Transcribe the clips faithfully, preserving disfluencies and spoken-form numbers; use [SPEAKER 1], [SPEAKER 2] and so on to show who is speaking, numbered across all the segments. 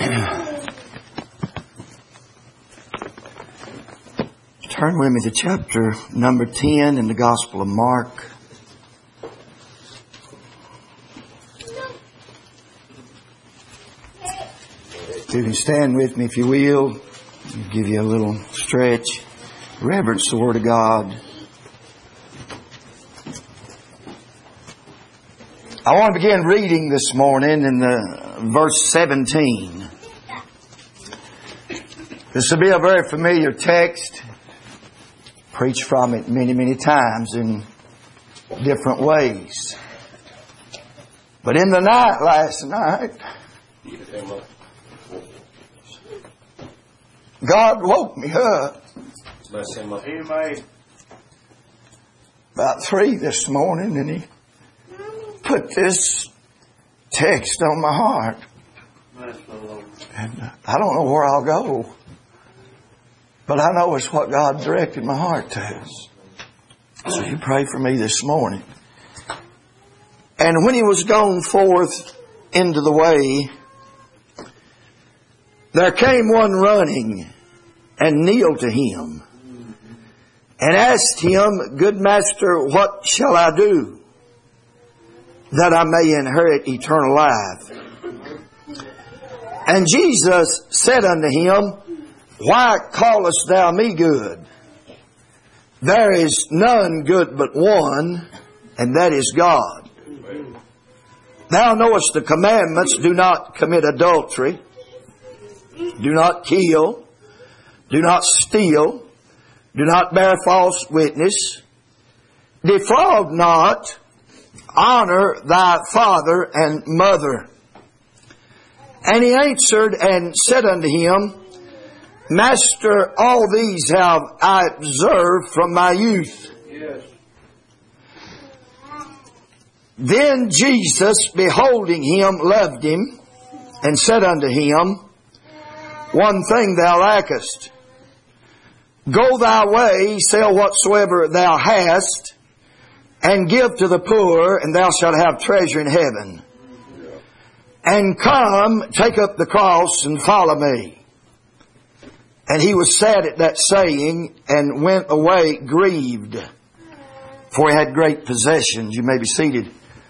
[SPEAKER 1] Turn with me to chapter number ten in the Gospel of Mark. You can stand with me if you will. I'll give you a little stretch. Reverence the Word of God. I want to begin reading this morning in the verse seventeen. This will be a very familiar text. Preached from it many, many times in different ways. But in the night last night, God woke me up about three this morning, and He put this text on my heart. And I don't know where I'll go, but I know it's what God directed my heart to. So you pray for me this morning. And when He was gone forth into the way, there came one running and kneeled to Him and asked Him, Good Master, what shall I do that I may inherit eternal life? And Jesus said unto him, Why callest thou me good? There is none good but one, and that is God. Thou knowest the commandments, do not commit adultery, do not kill, do not steal, do not bear false witness, defraud not, honor thy father and mother. And he answered and said unto him, Master, all these have I observed from my youth. Yes. Then Jesus, beholding him, loved him, and said unto him, One thing thou lackest. Go thy way, sell whatsoever thou hast, and give to the poor, and thou shalt have treasure in heaven. And come, take up the cross, and follow me. And he was sad at that saying, and went away grieved, for he had great possessions. You may be seated.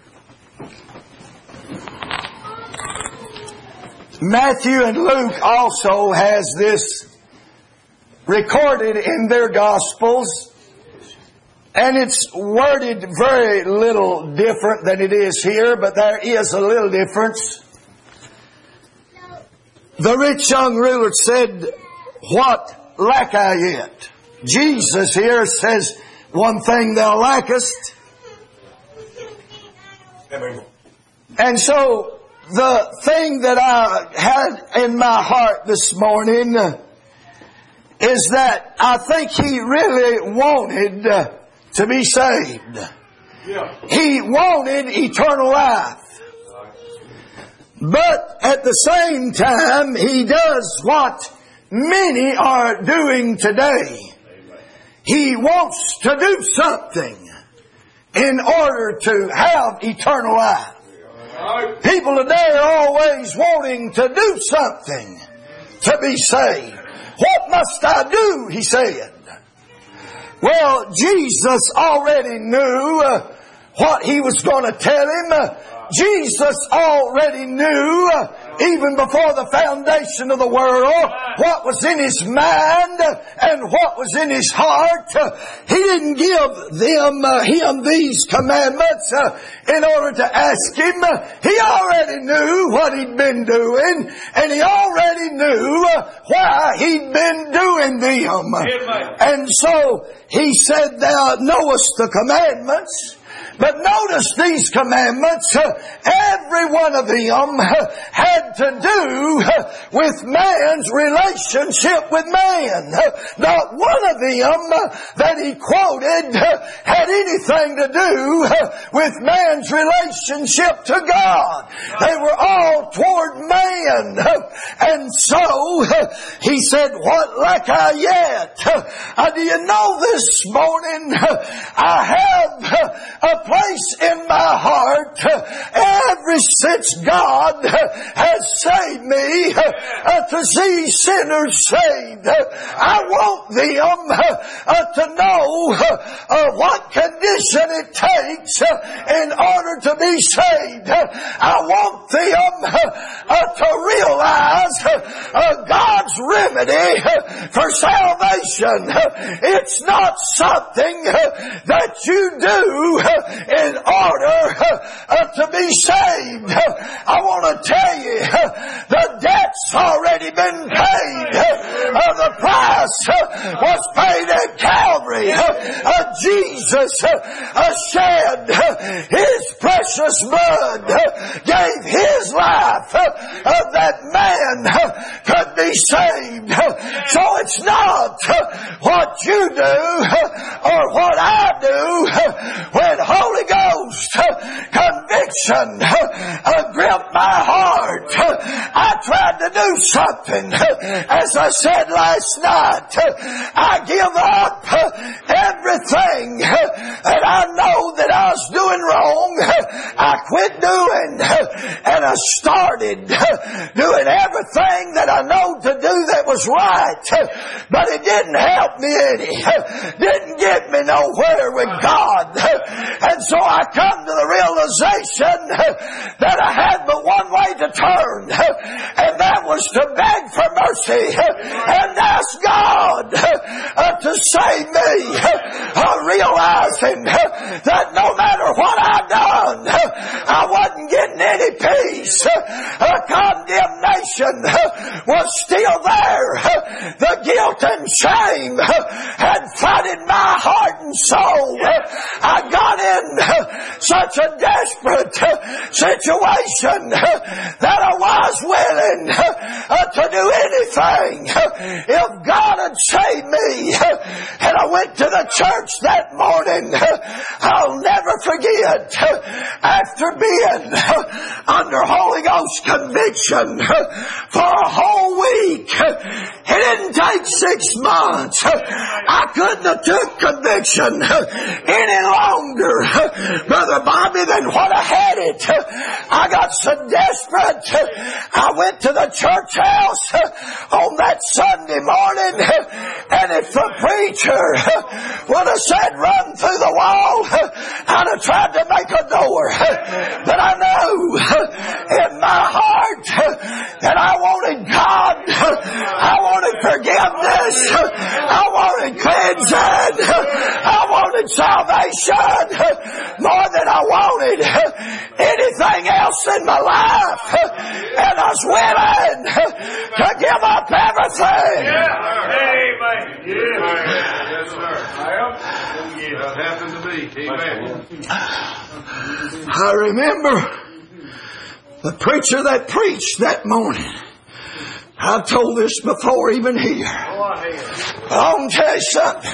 [SPEAKER 1] Matthew and Luke also has this recorded in their Gospels, and it's worded very little different than it is here, but there is a little difference. The rich young ruler said, What lack I yet? Jesus here says, One thing thou lackest. And so, the thing that I had in my heart this morning is that I think he really wanted to be saved. He wanted eternal life. But at the same time, he does what many are doing today. He wants to do something in order to have eternal life. People today are always wanting to do something to be saved. What must I do? He said. Well, Jesus already knew uh, what He was going to tell him. Uh, Jesus already knew, uh, even before the foundation of the world, what was in His mind and what was in His heart. Uh, he didn't give them, uh, Him these commandments uh, in order to ask Him. Uh, he already knew what He'd been doing, and He already knew uh, why He'd been doing them. Amen. And so He said, Thou knowest the commandments. But notice these commandments, uh, every one of them uh, had to do uh, with man's relationship with man. Uh, not one of them uh, that he quoted uh, had anything to do uh, with man's relationship to God. They were all toward man. sin. And so he said, what lack I yet? Uh, do you know this morning I have a place in my heart ever since God has saved me uh, to see sinners saved. I want them uh, to know uh, what condition it takes uh, in order to be saved. I want them uh, to realize uh, God's remedy for salvation. It's not something that you do in order to be saved. I want to tell you, the debt's already been paid. The price was paid at Calvary. Jesus shed His precious blood, gave His life that man could be saved. So it's not what you do or what I do. When Holy Ghost conviction gripped my heart, I tried to do something. As I said last night, I give up everything that I know that I was doing wrong. I quit doing, and I started doing everything that I know to do that was right. But it didn't help me any. Didn't get me nowhere with God. And so I come to the realization that I had but one way to turn, and that was to beg for mercy and ask God to save me. Realizing that no matter what I'd done, I wasn't getting any peace. Condemnation was still there. The guilt and shame had flooded my heart and soul. I got in such a desperate situation that I was willing to do anything if God had saved me. And I went to the church that morning. I'll never forget, after being under Holy Ghost conviction for a whole week, it didn't take six months. I couldn't have took conviction any longer, Brother Bobby, than what I had it. I got so desperate, I went to the church house on that Sunday morning, and if the preacher would have said run through the wall, I'd have tried to make a door. But I know in my heart that I wanted God, I wanted forgiveness, I wanted cleansing, I wanted salvation more than I wanted anything else in my life. And I was willing to give up everything.
[SPEAKER 2] Yeah. Amen. Yeah. Yes, sir. Yeah, that happened to me. Amen.
[SPEAKER 1] I remember the preacher that preached that morning. I've told this before even here. I want to tell you something.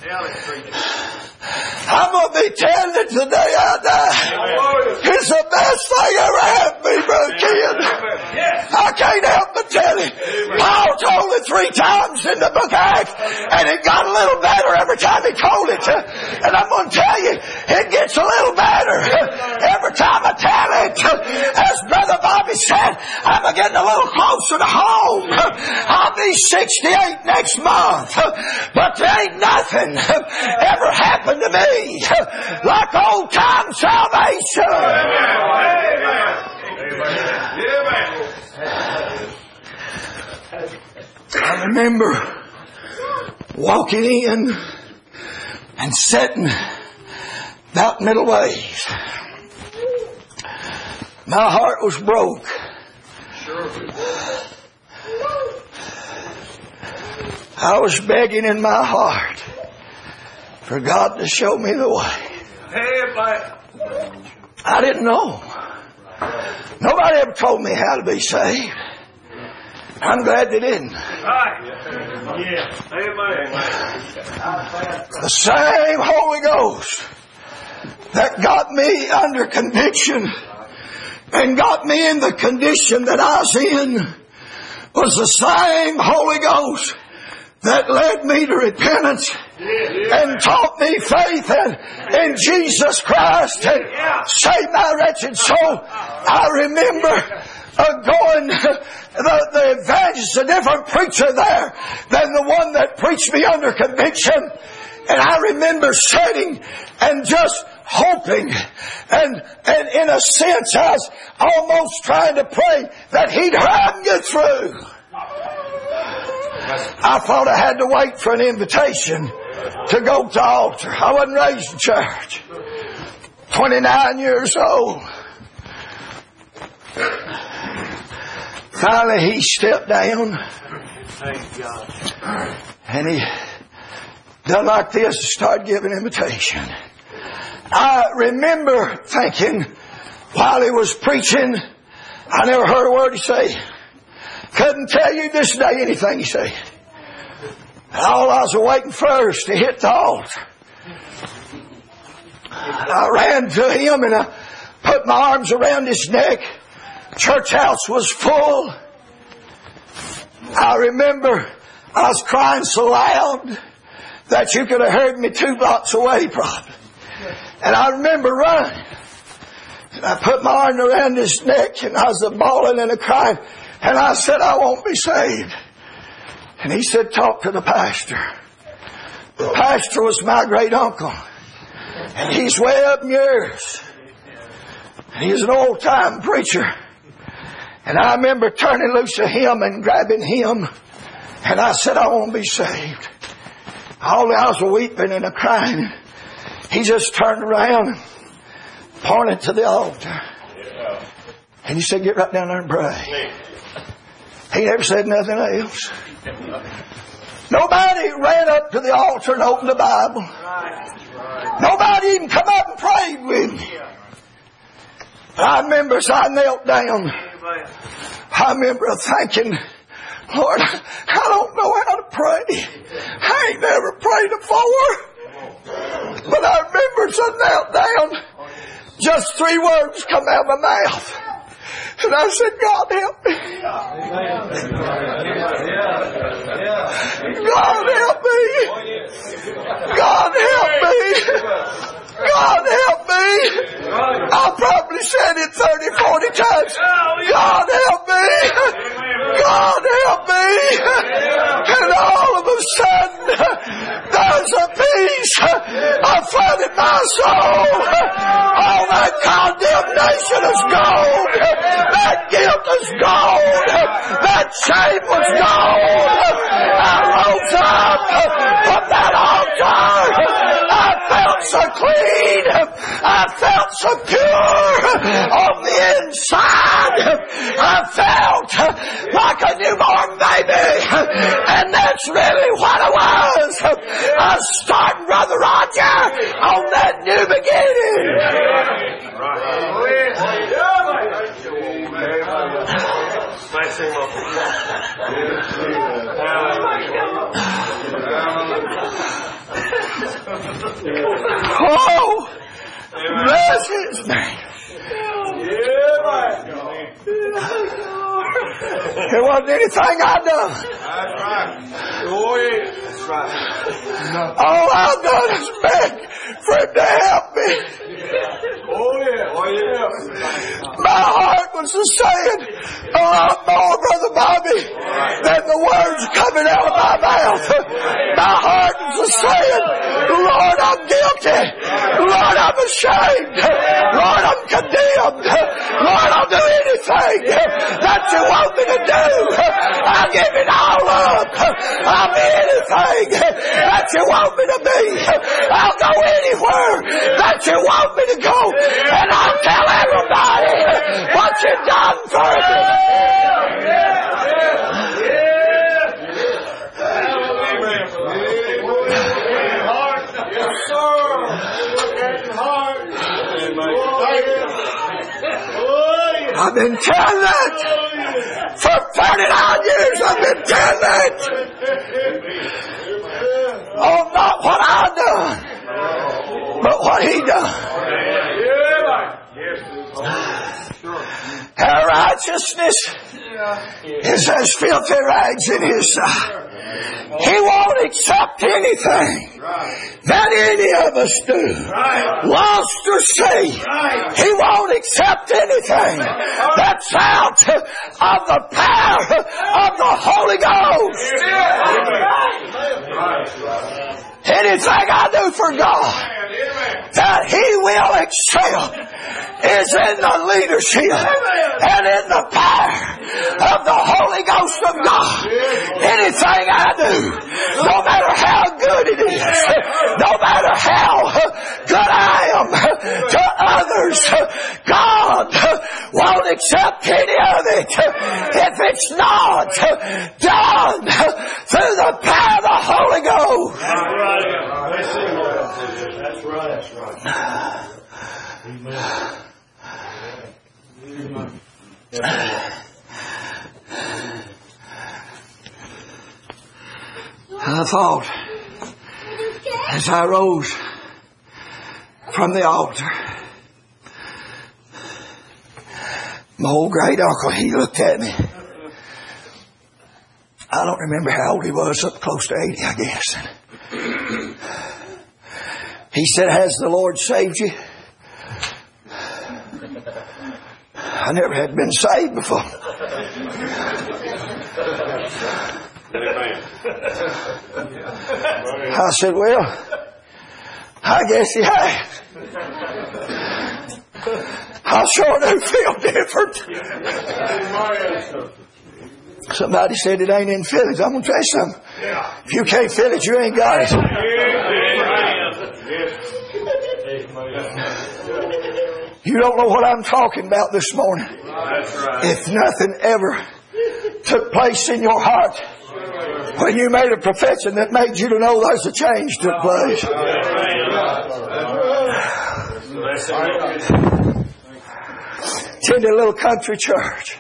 [SPEAKER 1] I'm going to be telling it the day I die. It's the best thing ever happened to me, Brother Ken. I can't help but tell it. Paul told it three times in the book of Acts, and it got a little better every time he told it. And I'm going to tell you, it gets a little better every time I tell it. As Brother Bobby said, I'm getting a little closer to home. I'll be sixty-eight next month, but there ain't nothing ever happened to me like old time salvation. I remember walking in and sitting about middle ways. My heart was broke. I was begging in my heart for God to show me the way. I didn't know. Nobody ever told me how to be saved. I'm glad they didn't. The same Holy Ghost that got me under conviction and got me in the condition that I was in was the same Holy Ghost that led me to repentance and taught me faith in, in Jesus Christ and saved my wretched soul. I remember uh, going, the, the evangelist, a different preacher there than the one that preached me under conviction. And I remember sitting and just hoping, and, and in a sense I was almost trying to pray that he'd hurry and get through. I thought I had to wait for an invitation to go to the altar. I wasn't raised in church. twenty-nine years old. Finally he stepped down. And he done like this and started giving invitation. I remember thinking while he was preaching, I never heard a word he say. Couldn't tell you this day anything he said. All I was waiting first to hit the altar. I ran to him and I put my arms around his neck. Church house was full. I remember I was crying so loud that you could have heard me two blocks away probably. And I remember running. And I put my arm around his neck and I was a bawling and a crying. And I said, I won't be saved. And he said, talk to the pastor. The pastor was my great uncle. And he's way up in years. And he's an old time preacher. And I remember turning loose of him and grabbing him. And I said, I won't be saved. All I was weeping and a crying. He just turned around and pointed to the altar. And he said, get right down there and pray. He never said nothing else. Nobody ran up to the altar and opened the Bible. Nobody even come up and prayed with me. I remember as I knelt down, I remember thinking, Lord, I don't know how to pray. I ain't never prayed before. But I remember as I knelt down, just three words come out of my mouth. And I said, God help me. God help me. God help me. God help me. I probably said it thirty, forty times. God help me. God help me. And all of a sudden, there's a peace I found in my soul. All that condemnation is gone. That guilt is gone. That shame was gone. I rose up from that altar. I felt so clean. I felt so pure on the inside. I felt like a newborn baby. And that's really what I was. I was starting Brother Roger on that new beginning. Oh, bless His name. It wasn't anything I done.
[SPEAKER 2] That's right. Oh, yeah. That's right.
[SPEAKER 1] All I've done is beg for Him to help me.
[SPEAKER 2] Oh, yeah. Oh, yeah.
[SPEAKER 1] My heart was saying a lot more, Brother Bobby, than the words coming out of my mouth. My heart was saying, Lord, I'm guilty. Lord, I'm ashamed. Lord, I'm condemned. Lord, I'll do anything that you want me to do. I'll give it all up. I'll be anything that you want me to be. I'll go anywhere that you want me to go. And I'll tell everybody what you've done for me. I've been telling that for thirty-nine years. I've been telling that. Oh, not what I done, but what He done. righteousness is as filthy rags in His sight. He won't accept anything that any of us do, lost or saved. He won't accept anything that's out of the power of the Holy Ghost. Anything I do for God that He will accept is in the leadership and in the power of the Holy Ghost of God. Anything I do, no matter how good it is, no matter how good I am to others, God won't accept any of it if it's not done through the power of the Holy Ghost.
[SPEAKER 2] That's right. That's right. Amen.
[SPEAKER 1] I thought as I rose from the altar, my old great uncle, he looked at me. I don't remember how old he was, up close to eighty, I guess. He said, "Has the Lord saved you?" I never had been saved before. I said, "Well, I guess He has. I sure do feel different." Somebody said it ain't in feelings. I'm going to tell you something. If you can't feel it, you ain't got it. You don't know what I'm talking about this morning. If nothing ever took place in your heart when you made a profession that made you to know there's a change took place. Attended a little country church.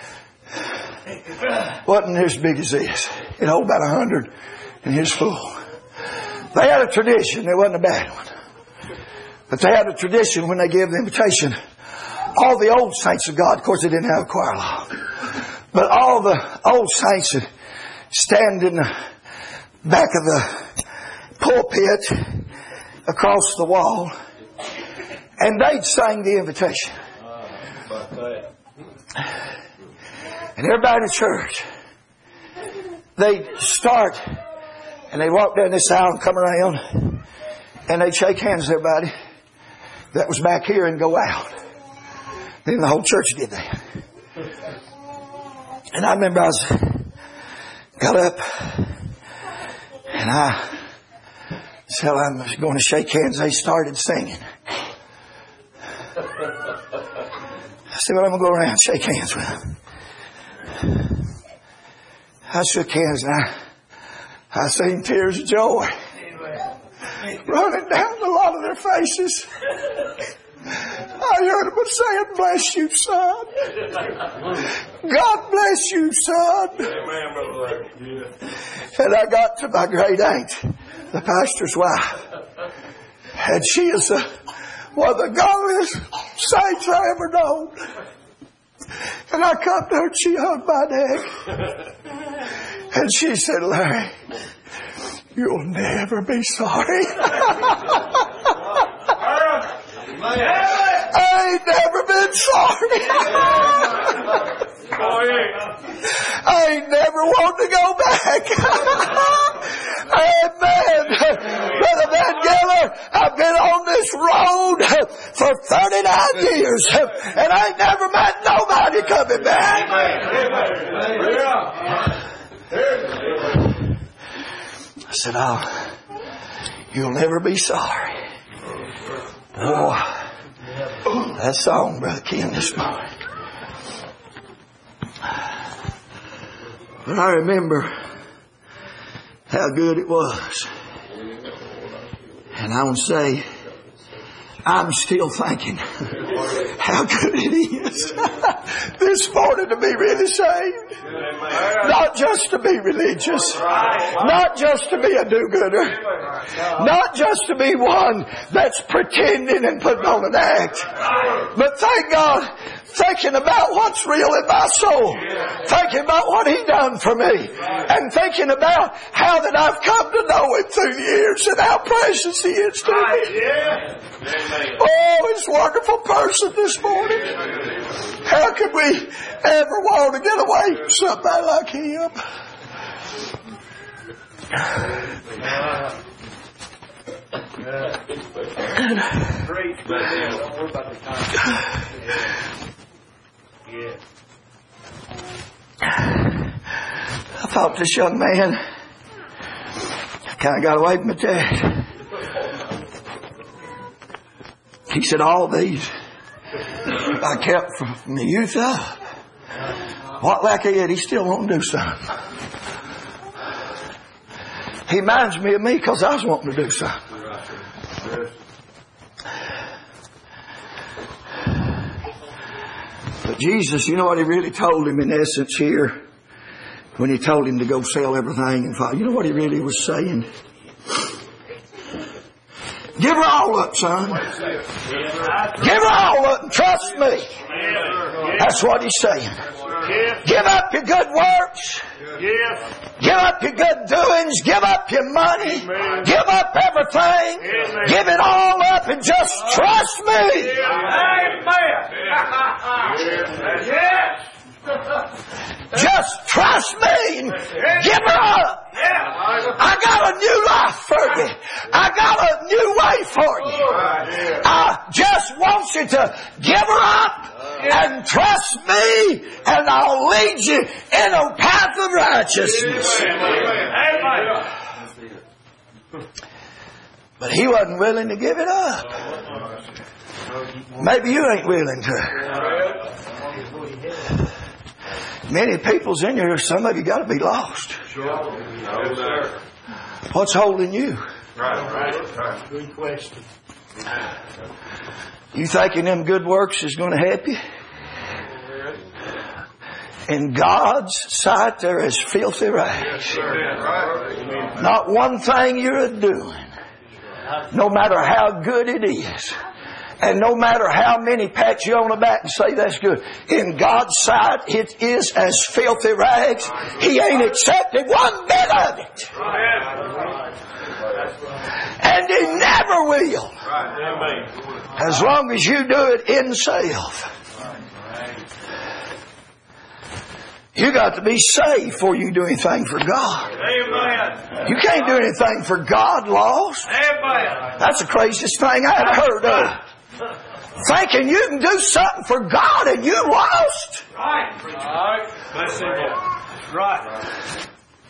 [SPEAKER 1] Wasn't as big as this. It held about a hundred in his full. They had a tradition. It wasn't a bad one. But they had a tradition when they gave the invitation. All the old saints of God, of course they didn't have a choir law, but all the old saints would stand in the back of the pulpit across the wall and they'd sing the invitation. And everybody in the church, they'd start and they'd walk down this aisle and come around and they'd shake hands with everybody that was back here and go out. Then the whole church did that. And I remember I was got up and I said I was going to shake hands. They started singing. I said, "Well, I'm going to go around and shake hands with them." I shook hands and I, I seen tears of joy running down a lot of their faces. I heard them saying, "Bless you, son. God bless you, son." And I got to my great aunt, the pastor's wife. And she is the, one of the godliest saints I ever known. And I come to her and she hugged my neck. And she said, "Larry, you'll never be sorry." I ain't never been sorry. I ain't never want to go back. Amen. Brother Van Geller, I've been on this road for thirty-nine years and I ain't never met nobody coming back. I said, "Oh, you'll never be sorry." Oh, that song, Brother Ken, this morning. But I remember how good it was. And I want to say, I'm still thinking how good it is this morning to be really saved. Not just to be religious. Not just to be a do-gooder. Not just to be one that's pretending and putting on an act. But thank God, thinking about what's real in my soul, thinking about what He done for me, and thinking about how that I've come to know Him through the years and how precious He is to me. Oh, He's a wonderful person this morning. How could we ever want to get away from somebody like Him? I thought this young man kind of got away from it there. He said, all these I kept from, from the youth up. What like he had, he still won't do something. He reminds me of me because I was wanting to do something. But Jesus, you know what He really told him in essence here? When He told him to go sell everything and follow. You know what He really was saying? Give her all up, son. Give her all up and trust me. That's what He's saying. Give up your good works. Give up your good doings. Give up your money. Give up everything. Give it all up and just trust me. Just trust me and give her up. I got a new life for you. I got a new way for you. I just want you to give her up and trust me, and I'll lead you in a path of righteousness. But he wasn't willing to give it up. Maybe you ain't willing to. Many people's in here, some of you got to be lost. What's holding you?
[SPEAKER 2] Good question.
[SPEAKER 1] You thinking them good works is going to help you? In God's sight, they're as filthy rags. Not one thing you're doing, no matter how good it is, and no matter how many pat you on the back and say that's good, in God's sight, it is as filthy rags. He ain't accepted one bit of it. And He never will. As long as you do it in self. You got to be saved before you do anything for God. Amen. You can't do anything for God lost. Amen. That's the craziest thing I ever heard of. Thinking you can do something for God and you lost. Right. Right. That's it. Right.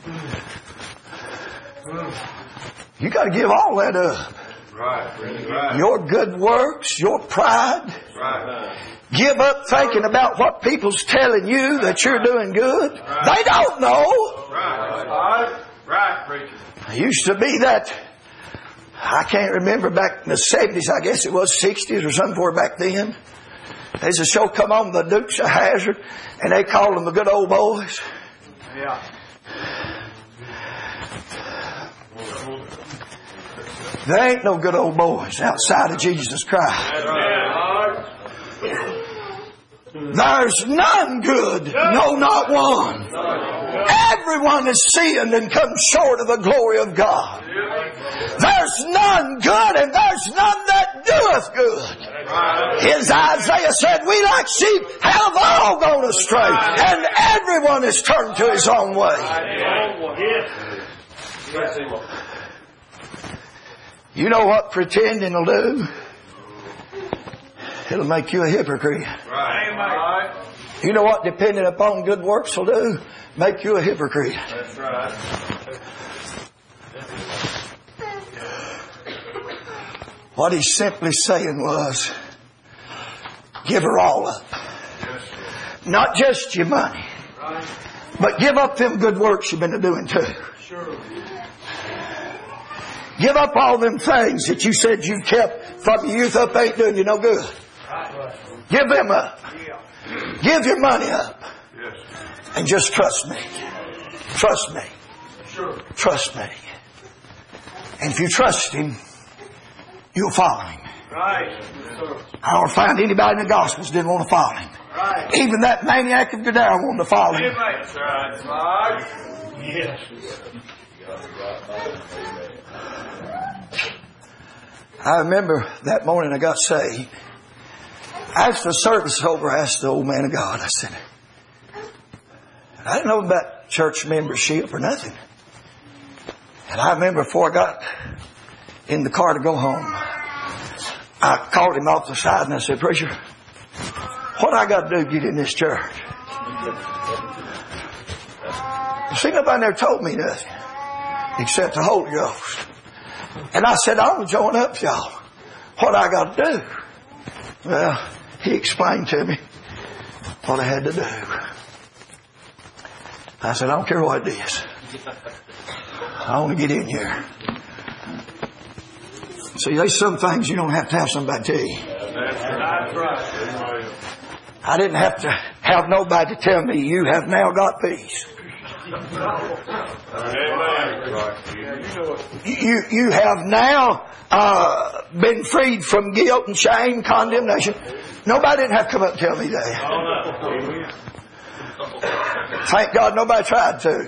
[SPEAKER 1] You got to give all that up. Right. Right. Your good works, your pride. Right. Give up thinking about what people's telling you that you're doing good. Right. They don't know. Right. Right. Right. It used to be that, I can't remember, back in the seventies, I guess it was, sixties or something for back then. There's a show come on, the Dukes of Hazzard, and they called them the good old boys. Yeah. There ain't no good old boys outside of Jesus Christ. There's none good, no, not one. Everyone is sinned and comes short of the glory of God. There's none good and there's none that doeth good. As Isaiah said, we like sheep have all gone astray, and everyone is turned to his own way. You know what pretending will do? It'll make you a hypocrite. Right. You know what depending upon good works will do? Make you a hypocrite. That's right. What he's simply saying was, give her all up. Not just your money, but give up them good works you've been doing too. Sure. Give up all them things that you said you kept from your youth up ain't doing you no good. Give them up. Give your money up. And just trust me. Trust me. Trust me. And if you trust Him, you'll follow Him. I don't find anybody in the Gospels didn't want to follow Him.
[SPEAKER 2] Right.
[SPEAKER 1] Even that maniac of Gadara wanted to follow him.
[SPEAKER 2] That's right. Yes.
[SPEAKER 1] I remember that morning I got saved. After the service was over, I asked the old man of God, I said, I didn't know about church membership or nothing. And I remember before I got in the car to go home, I called him off the side and I said, Preacher, what I got to do to get in this church? You see, nobody never told me nothing except the Holy Ghost. And I said, I'm going to join up, y'all. What I got to do? Well, he explained to me what I had to do. I said, I don't care what it is. I want to get in here. See, there's some things you don't have to have somebody tell you.
[SPEAKER 2] That's right.
[SPEAKER 1] I didn't have to have nobody tell me, you have now got peace. You, you have now uh, been freed from guilt and shame, condemnation. Nobody didn't have to come up and tell me that. Thank God nobody tried to.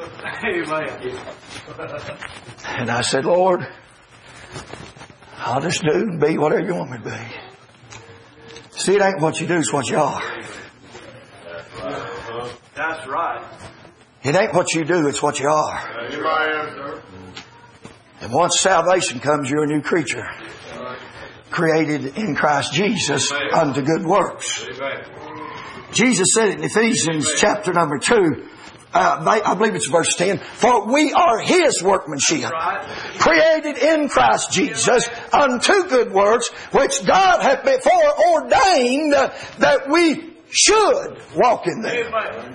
[SPEAKER 1] And I said, Lord, I'll just do and be whatever you want me to be. See, it ain't what you do, it's what you are.
[SPEAKER 2] That's right.
[SPEAKER 1] It ain't what you do, it's what you are. And once salvation comes, you're a new creature. Created in Christ Jesus unto good works. Jesus said it in Ephesians chapter number two. Uh, I believe it's verse ten. For we are His workmanship, created in Christ Jesus unto good works, which God hath before ordained that we should walk in them.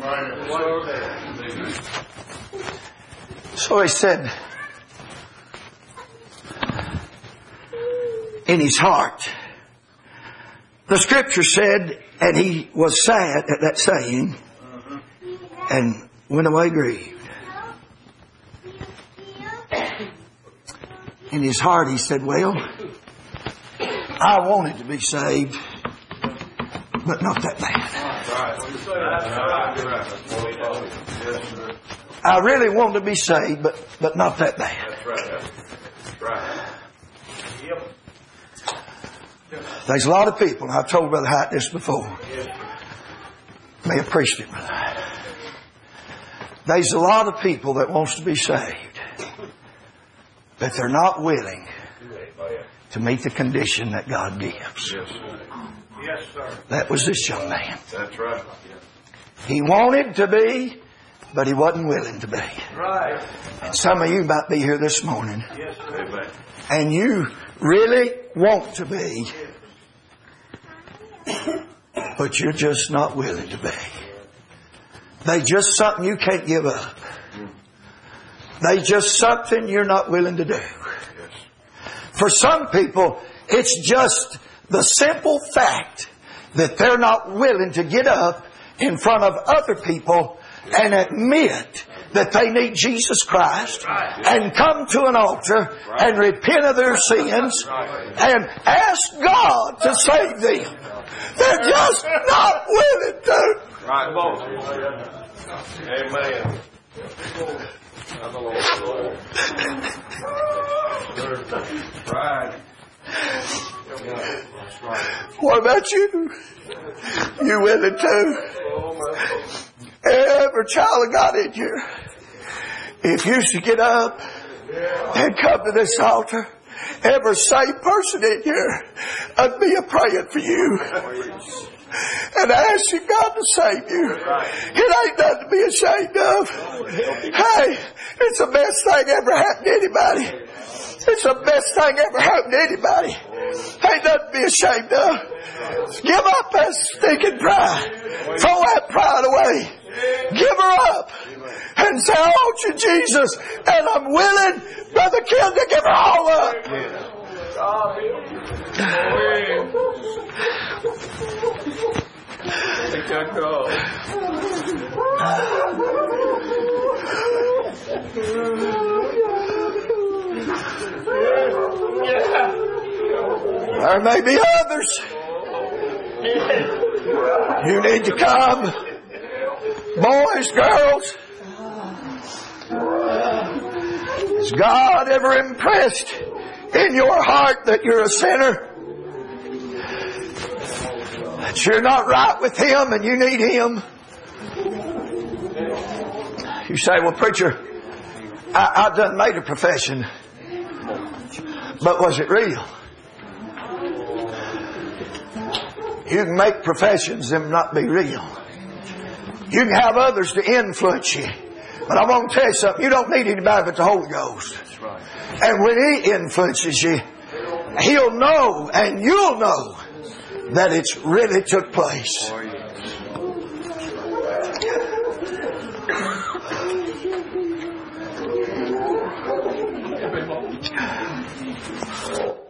[SPEAKER 1] So He said, in his heart, the Scripture said, and he was sad at that saying, and went away grieved. In his heart he said, well, I wanted to be saved, but not that bad. I really wanted to be saved, but, but not that bad. There's a lot of people, and I've told Brother Hyatt this before, may have preached it, Brother. There's a lot of people that wants to be saved, but they're not willing to meet the condition that God gives.
[SPEAKER 2] Yes, sir.
[SPEAKER 1] That was this young man.
[SPEAKER 2] That's right.
[SPEAKER 1] He wanted to be, but he wasn't willing to be.
[SPEAKER 2] Right.
[SPEAKER 1] And some of you might be here this morning,
[SPEAKER 2] Yes, sir.
[SPEAKER 1] and you really want to be, but you're just not willing to be. They just something you can't give up. They just something you're not willing to do. For some people, it's just the simple fact that they're not willing to get up in front of other people and admit that they need Jesus Christ and come to an altar and repent of their sins and ask God to save them. They're just not willing to.
[SPEAKER 2] Right, Amen. Right.
[SPEAKER 1] What about you? You willing to? Every child of God in here, if you should get up and come to this altar, every saved person in here, I'd be a praying for you and asking God to save you. It ain't nothing to be ashamed of. Hey, it's the best thing ever happened to anybody. It's the best thing ever happened to anybody. Ain't nothing to be ashamed of. Give up that stinking pride. Throw that pride away. Give her up. And say, I want you, Jesus. And I'm willing, Brother Ken, to give her all up. There may be others You need to come. Boys, girls. Is God ever impressed in your heart that you're a sinner? That you're not right with Him and you need Him? You say, well, preacher, I, I done made a profession. But was it real? You can make professions and not be real. You can have others to influence you. But I'm going to tell you something. You don't need anybody but the Holy Ghost.
[SPEAKER 2] That's right.
[SPEAKER 1] And when He influences you, He'll know and you'll know that it's really took place.